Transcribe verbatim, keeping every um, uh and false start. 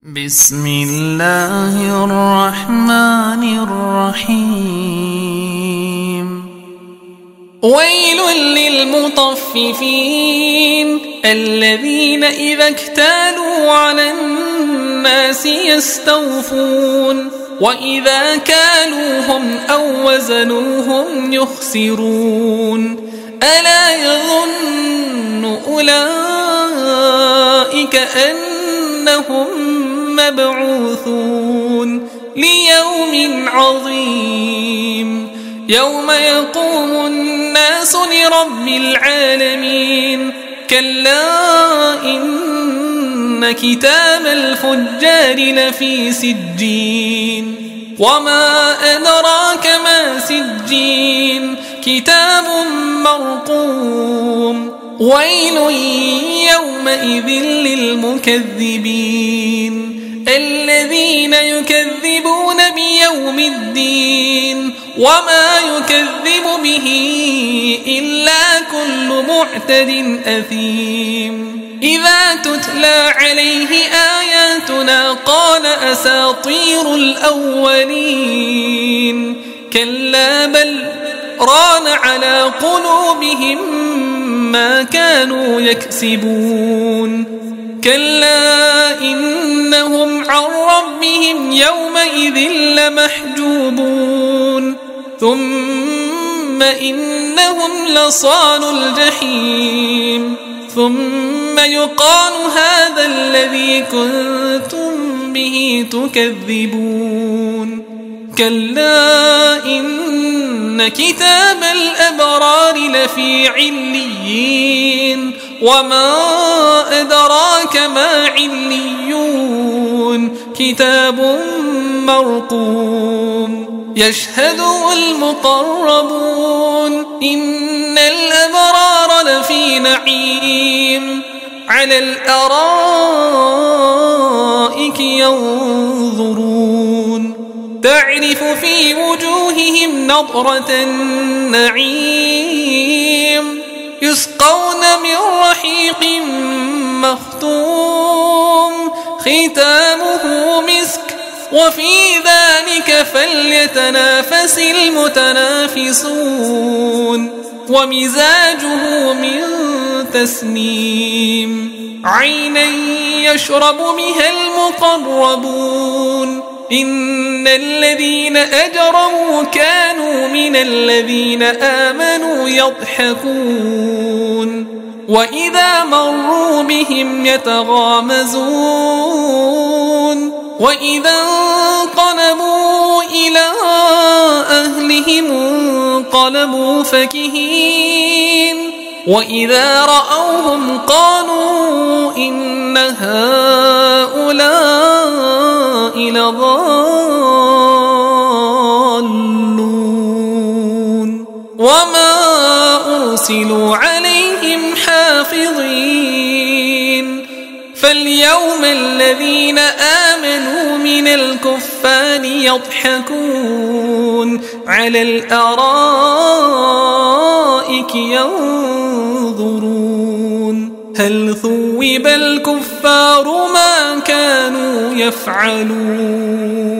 بسم الله الرحمن الرحيم. ويل للمطففين الذين إذا اكتالوا على الناس يستوفون وإذا كالوهم أو وزنوهم يخسرون. ألا يظن أولئك أنهم مبعوثون ليوم عظيم يوم يقوم الناس لرب العالمين. كلا إن كتاب الفجار لفي سجين وما أدراك ما سجين كتاب مرقوم. ويل يومئذ للمكذبين الذين يكذبون بيوم الدين وما يكذب به إلا كل معتد أثيم. إذا تتلى عليه آياتنا قال أساطير الأولين. كلا بل ران على قلوبهم ما كانوا يكسبون. كلا إنهم عن ربهم يومئذ لمحجوبون ثم إنهم لصالوا الجحيم ثم يقال هذا الذي كنتم به تكذبون. كلا إن كتاب الأبرار لفي عليين وما أدراك ما عليون كتاب مرقوم يشهده المقربون. إن الأبرار لفي نعيم على الأرائك ينظرون تعرف في وجوههم نضرة النعيم يسقون من رحيق مختوم ختامه مسك وفي ذلك فليتنافس المتنافسون. ومزاجه من تسنيم عينا يشرب بها المقربون. إن الذين أجرموا كانوا من الذين آمنوا يضحكون وإذا مروا بهم يتغامزون وإذا انقلبوا إلى أهلهم انقلبوا فكهين وإذا رأوهم قالوا إن هؤلاء لضالون وما أرسلوا عليهم حافظين. فاليوم الذين آمنوا من الكفار يضحكون على الأرائك ينظرون هل ثوب الكفار ما كانوا يفعلون.